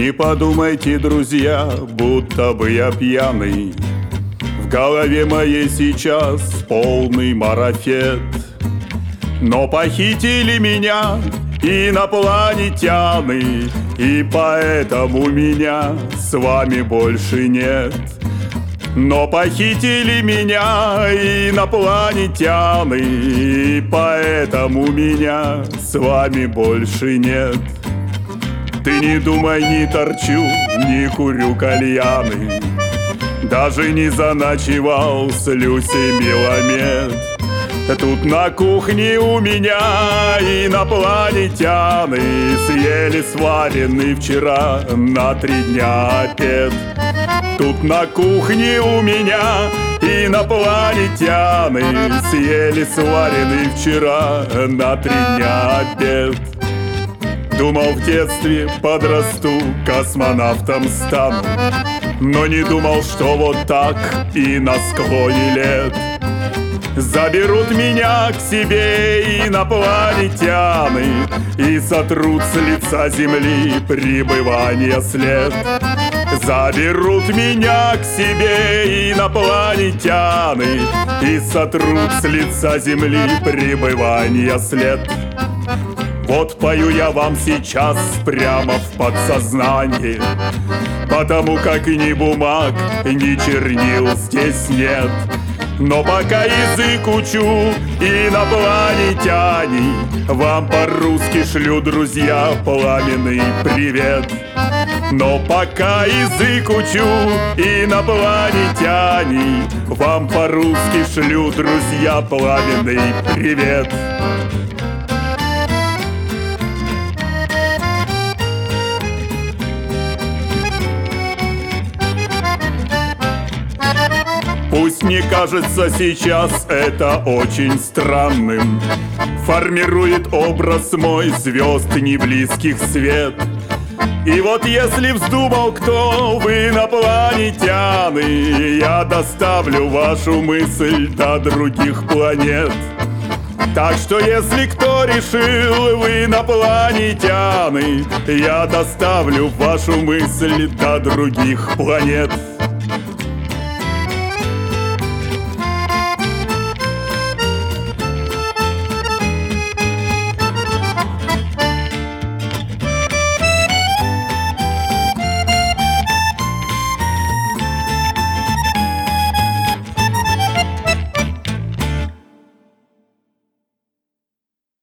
Не подумайте, друзья, будто бы я пьяный. В голове моей сейчас полный марафет. Но похитили меня инопланетяне, и поэтому меня с вами больше нет. Но похитили меня инопланетяне, и поэтому меня с вами больше нет. Ты не думай, не торчу, не курю кальяны, даже не заночевал с Люсей Меламед. Тут на кухне у меня инопланетяне съели сваренный вчера на 3 дня обед. Тут на кухне у меня инопланетяне съели сваренный вчера на 3 дня обед. Думал, в детстве подрасту, космонавтом стану, но не думал, что вот так и на склоне лет заберут меня к себе инопланетяне и сотрут с лица Земли пребывание след. Заберут меня к себе инопланетяне и сотрут с лица Земли пребывание след. Вот пою я вам сейчас прямо в подсознание, потому как ни бумаг, ни чернил здесь нет. Но пока язык учу, инопланетяне, вам по-русски шлю, друзья, пламенный привет. Но пока язык учу, инопланетяне, вам по-русски шлю, друзья, пламенный привет. Пусть мне кажется сейчас это очень странным, формирует образ мой звезд неблизких свет. И вот если вздумал кто в инопланетяне, я доставлю вашу мысль до других планет. Так что если кто решил в инопланетяне, я доставлю вашу мысль до других планет.